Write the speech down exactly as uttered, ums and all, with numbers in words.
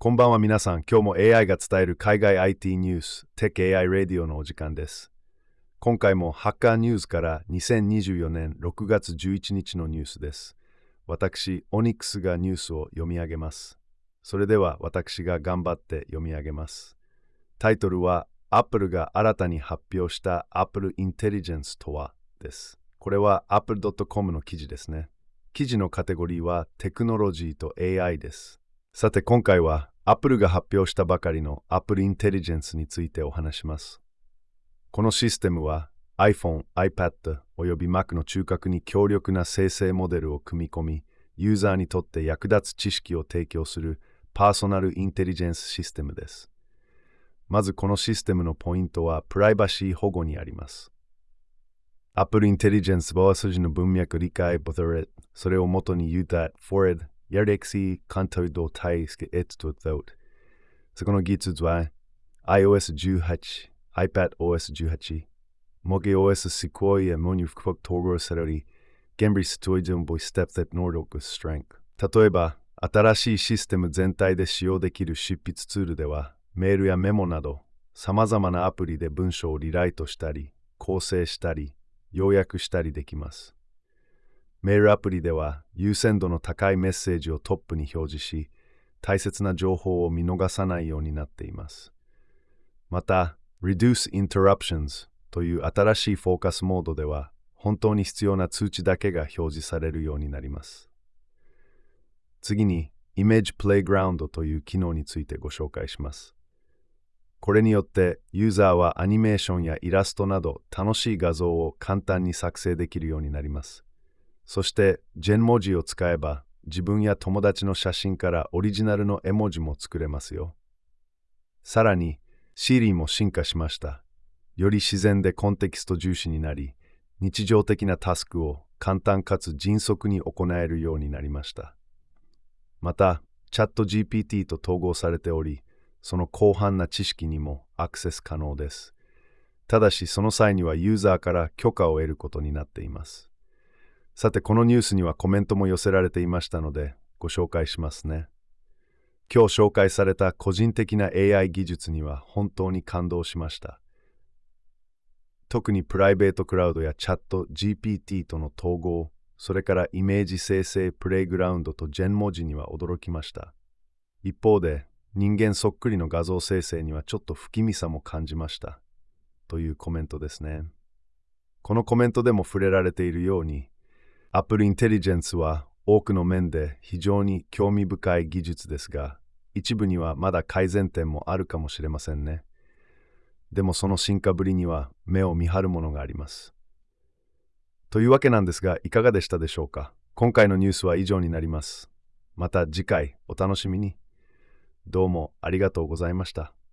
こんばんは皆さん、今日も エーアイ が伝える海外 アイティー ニュース、テック エーアイ ラディオのお時間です。今回もハッカーニュースからにせんにじゅうよねんろくがつじゅういちにちのニュースです。私、オニックスがニュースを読み上げます。それでは私が頑張って読み上げます。タイトルは、Apple が新たに発表した Apple Intelligence とはです。これは アップルドットコム の記事ですね。記事のカテゴリーはテクノロジーと エーアイ です。さて今回は Apple が発表したばかりの Apple Intelligence についてお話します。このシステムは iPhone、iPad および Mac の中核に強力な生成モデルを組み込み、ユーザーにとって役立つ知識を提供するパーソナルインテリジェンスシステムです。まずこのシステムのポイントはプライバシー保護にあります。Apple Intelligence は筋の文脈理解ボタレそれをもとに言うた forward Yardexi Kantodo Taiske Etstut. そこの技術は アイオーエスじゅうはち、iPadOS じゅうはち、MogeOS シコイやモニュフクフォクトーゴーサラリ、現備ストイジョンボイステップテッノードクストレンク。例えば、新しいシステム全体で使用できる執筆ツールでは、メールやメモなど、様々なアプリで文章をリライトしたり、構成したり、要約したりできます。メールアプリでは優先度の高いメッセージをトップに表示し、大切な情報を見逃さないようになっています。また、Reduce Interruptions という新しいフォーカスモードでは、本当に必要な通知だけが表示されるようになります。次に、Image Playground という機能についてご紹介します。これによって、ユーザーはアニメーションやイラストなど楽しい画像を簡単に作成できるようになります。そして、ジェン文字を使えば、自分や友達の写真からオリジナルの絵文字も作れますよ。さらに、Siri も進化しました。より自然でコンテキスト重視になり、日常的なタスクを簡単かつ迅速に行えるようになりました。また、チャット ジーピーティー と統合されており、その広範な知識にもアクセス可能です。ただし、その際にはユーザーから許可を得ることになっています。さて、このニュースにはコメントも寄せられていましたので、ご紹介しますね。今日紹介された個人的な エーアイ 技術には本当に感動しました。特にプライベートクラウドやチャット ジーピーティー との統合、それからイメージ生成プレイグラウンドとジェン文字には驚きました。一方で、人間そっくりの画像生成にはちょっと不気味さも感じました。というコメントですね。このコメントでも触れられているように、Apple Intelligence は多くの面で非常に興味深い技術ですが、一部にはまだ改善点もあるかもしれませんね。でもその進化ぶりには目を見張るものがあります。というわけなんですが、いかがでしたでしょうか。今回のニュースは以上になります。また次回お楽しみに。どうもありがとうございました。